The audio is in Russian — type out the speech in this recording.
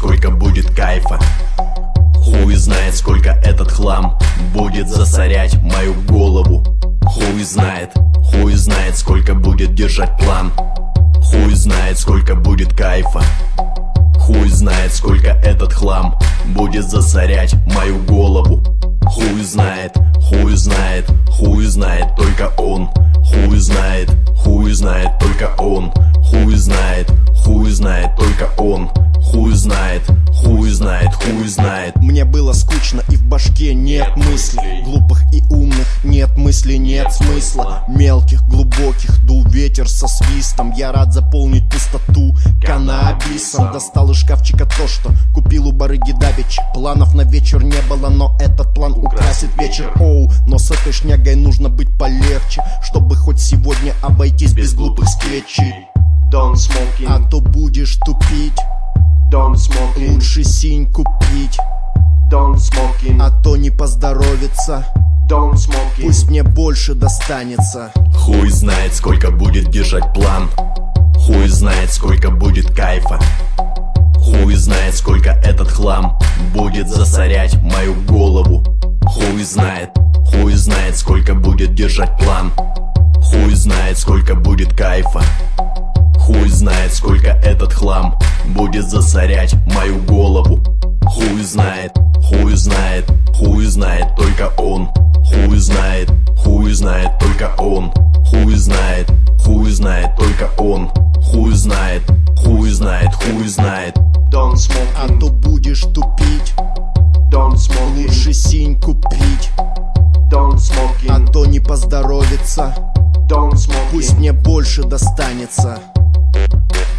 сколько будет кайфа. Хуй знает, сколько этот хлам будет засорять мою голову. Хуй знает, сколько будет держать план. Хуй знает, сколько будет кайфа. Хуй знает, сколько этот хлам будет засорять мою голову. Хуй знает, только он. Хуй знает, только он. Хуй знает, только он. Хуй знает. Мне было скучно и в башке нет мыслей. Глупых и умных нет мыслей, нет смысла. Мелких, глубоких, дул ветер со свистом. Я рад заполнить пустоту каннабисом. Достал из шкафчика то, что купил у барыги давеча. Планов на вечер не было, но этот план украсит вечер. Оу, но с этой шнягой нужно быть полегче, чтобы хоть сегодня обойтись без глупых скетчей. Don't smoking, а то будешь тупить. don't smoking, Лучше синь купить, don't smoking, а то не поздоровится. don't smoking. Пусть мне больше достанется. Хуй знает, сколько будет держать план. Хуй знает, сколько будет кайфа. Хуй знает, сколько этот хлам будет засорять мою голову. Хуй знает, сколько будет держать план. Хуй знает, сколько будет кайфа. Хуй знает, сколько этот хлам будет засорять мою голову. Хуй знает, только он. Хуй знает, только он. Хуй знает, только он. Хуй знает. Don't А smoking, то будешь тупить. don't smoking, Лучше синь купить, don't а smoking, то не поздоровится. don't smoking. Пусть мне больше достанется.